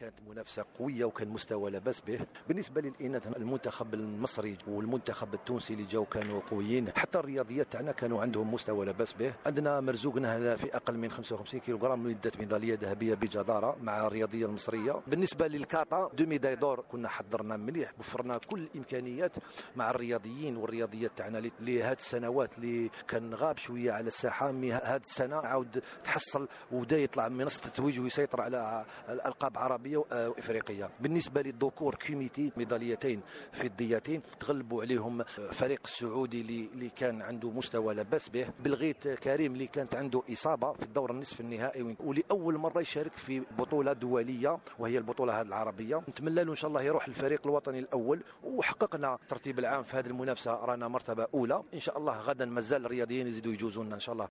كانت منافسه قويه وكان مستوى لا باس به. بالنسبه للاناث المنتخب المصري والمنتخب التونسي اللي جاوا كانوا قويين، حتى الرياضيات تاعنا كانوا عندهم مستوى لا باس به. عندنا مرزوقنا في اقل من 55 كيلوغرام ادت ميداليه ذهبيه بجداره مع الرياضيه المصريه. بالنسبه للكاتا دو ميداي دور كنا حضرنا مليح، وفرنا كل الامكانيات مع الرياضيين والرياضيات تاعنا لهذه السنوات اللي كان غاب شويه على الساحه. هذه السنه عاود تحصل وبدا يطلع منصه التتويج ويسيطر على الالقاب عربيه وافريقيه. بالنسبه للذكور كوميتي ميداليتين في الدياتين تغلبوا عليهم فريق السعودي اللي كان عنده مستوى لا باس به. بلغيت كريم اللي كانت عنده اصابه في الدور النصف النهائي ولاول مره يشارك في بطوله دوليه وهي البطوله هذه العربيه. نتمنى له ان شاء الله يروح الفريق الوطني الاول، وحققنا الترتيب العام في هذه المنافسه، رانا مرتبه اولى ان شاء الله. غدا مازال الرياضيين يزيدوا يجوزونا ان شاء الله.